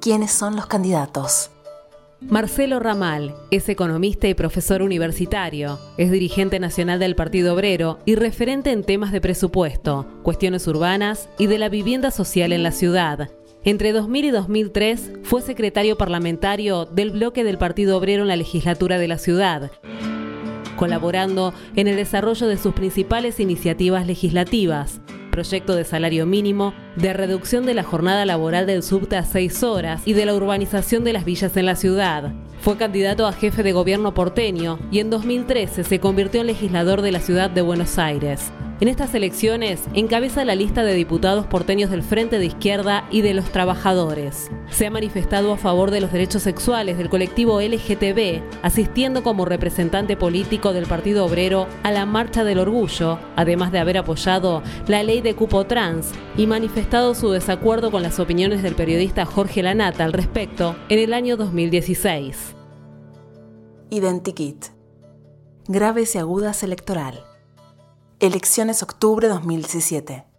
quiénes son los candidatos. Marcelo Ramal es economista y profesor universitario, es dirigente nacional del Partido Obrero y referente en temas de presupuesto, cuestiones urbanas y de la vivienda social en la ciudad. Entre 2000 y 2003 fue secretario parlamentario del bloque del Partido Obrero en la legislatura de la ciudad, colaborando en el desarrollo de sus principales iniciativas legislativas: proyecto de salario mínimo, de reducción de la jornada laboral del subte a 6 horas y de la urbanización de las villas en la ciudad. Fue candidato a jefe de gobierno porteño y en 2013 se convirtió en legislador de la ciudad de Buenos Aires. En estas elecciones encabeza la lista de diputados porteños del Frente de Izquierda y de los Trabajadores. Se ha manifestado a favor de los derechos sexuales del colectivo LGTB, asistiendo como representante político del Partido Obrero a la Marcha del Orgullo, además de haber apoyado la ley de cupo trans y manifestado su desacuerdo con las opiniones del periodista Jorge Lanata al respecto en el año 2016. Identikit. Graves y agudas electoral. Elecciones octubre 2017.